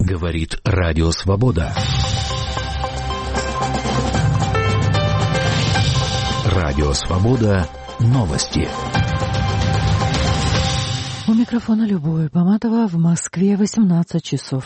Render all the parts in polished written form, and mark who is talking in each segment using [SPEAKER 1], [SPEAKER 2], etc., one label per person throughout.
[SPEAKER 1] Говорит Радио Свобода. Радио Свобода. Новости.
[SPEAKER 2] У микрофона Любовь Баматова. В Москве 18 часов.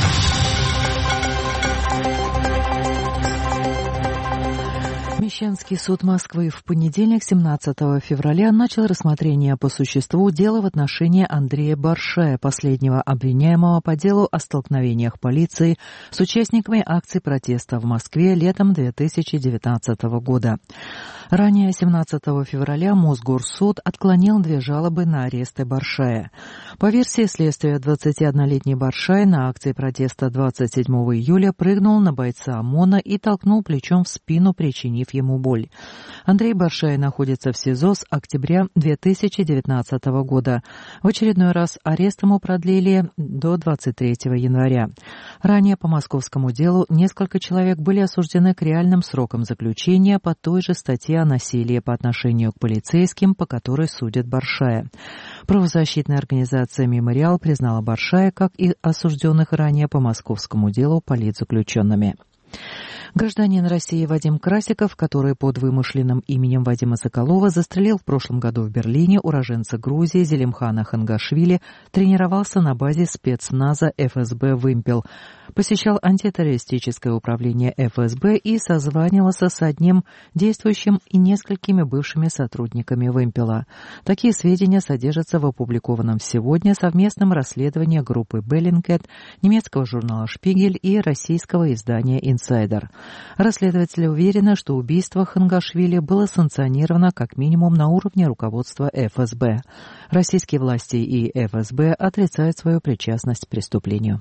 [SPEAKER 2] Мещанский суд Москвы в понедельник, 17 февраля, начал рассмотрение по существу дела в отношении Андрея Баршая, последнего обвиняемого по делу о столкновениях полиции с участниками акций протеста в Москве летом 2019 года. Ранее, 17 февраля, Мосгорсуд отклонил 2 жалобы на аресты Баршая. По версии следствия, 21-летний Баршай на акции протеста 27 июля прыгнул на бойца ОМОНа и толкнул плечом в спину, причинив ему боль. Андрей Баршай находится в СИЗО с октября 2019 года. В очередной раз арест ему продлили до 23 января. Ранее по московскому делу несколько человек были осуждены к реальным срокам заключения по той же статье о насилии по отношению к полицейским, по которой судят Баршая. Правозащитная организация «Мемориал» признала Баршая, как и осужденных ранее по московскому делу, политзаключенными. Гражданин России Вадим Красиков, который под вымышленным именем Вадима Соколова застрелил в прошлом году в Берлине уроженца Грузии Зелимхана Хангашвили, тренировался на базе спецназа ФСБ «Вымпел», посещал антитеррористическое управление ФСБ и созванивался с одним действующим и несколькими бывшими сотрудниками «Вымпела». Такие сведения содержатся в опубликованном сегодня совместном расследовании группы Bellingcat, немецкого журнала «Шпигель» и российского издания «Инсайдер». Расследователи уверены, что убийство Хангашвили было санкционировано как минимум на уровне руководства ФСБ. Российские власти и ФСБ отрицают свою причастность к преступлению.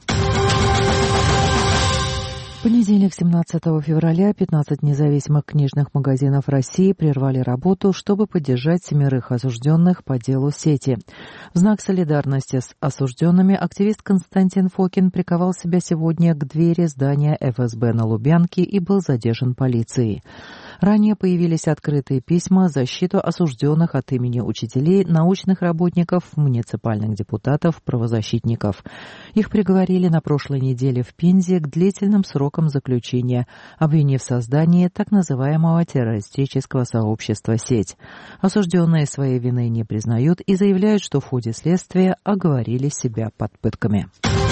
[SPEAKER 2] В понедельник, 17 февраля, 15 независимых книжных магазинов России прервали работу, чтобы поддержать 7 осужденных по делу сети. В знак солидарности с осужденными активист Константин Фокин приковал себя сегодня к двери здания ФСБ на Лубянке и был задержан полицией. Ранее появились открытые письма в защиту осужденных от имени учителей, научных работников, муниципальных депутатов, правозащитников. Их приговорили на прошлой неделе в Пензе к длительным срокам заключения, обвинив в создании так называемого террористического сообщества «Сеть». Осужденные своей вины не признают и заявляют, что в ходе следствия оговорили себя под пытками.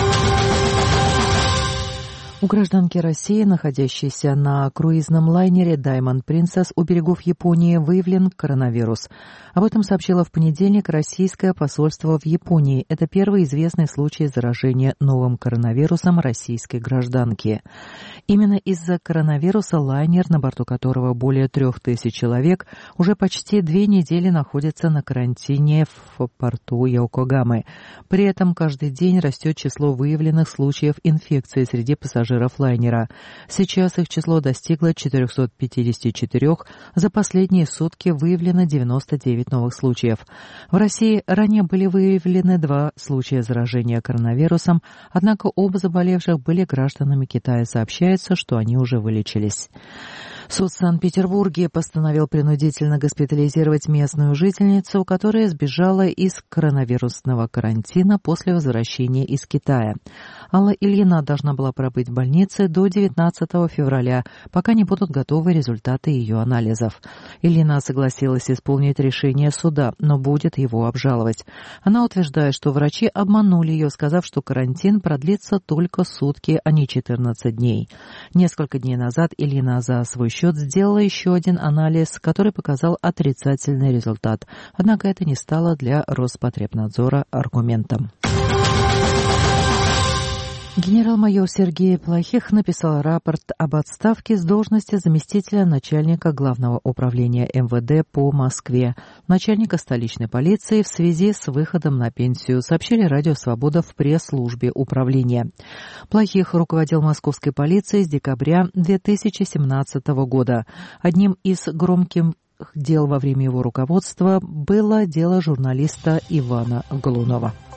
[SPEAKER 2] У гражданки России, находящейся на круизном лайнере Diamond Princess у берегов Японии, выявлен коронавирус. Об этом сообщило в понедельник российское посольство в Японии. Это первый известный случай заражения новым коронавирусом российской гражданки. Именно из-за коронавируса лайнер, на борту которого более 3000 человек, уже почти 2 недели находится на карантине в порту Йокогамы. При этом каждый день растет число выявленных случаев инфекции среди пассажиров лайнера. Сейчас их число достигло 454, за последние сутки выявлено 99 новых случаев. В России ранее были выявлены 2 случая заражения коронавирусом, однако оба заболевших были гражданами Китая. Сообщается, что они уже вылечились. Суд в Санкт-Петербурге постановил принудительно госпитализировать местную жительницу, которая сбежала из коронавирусного карантина после возвращения из Китая. Алла Ильина должна была пробыть в больнице до 19 февраля, пока не будут готовы результаты ее анализов. Ильина согласилась исполнить решение суда, но будет его обжаловать. Она утверждает, что врачи обманули ее, сказав, что карантин продлится только сутки, а не 14 дней. Несколько дней назад Ильина за свой счет сделала еще один анализ, который показал отрицательный результат. Однако это не стало для Роспотребнадзора аргументом. Генерал-майор Сергей Плохих написал рапорт об отставке с должности заместителя начальника Главного управления МВД по Москве, начальника столичной полиции в связи с выходом на пенсию, сообщили Радио Свобода в пресс-службе управления. Плохих руководил московской полицией с декабря 2017 года. Одним из громких дел во время его руководства было дело журналиста Ивана Голунова.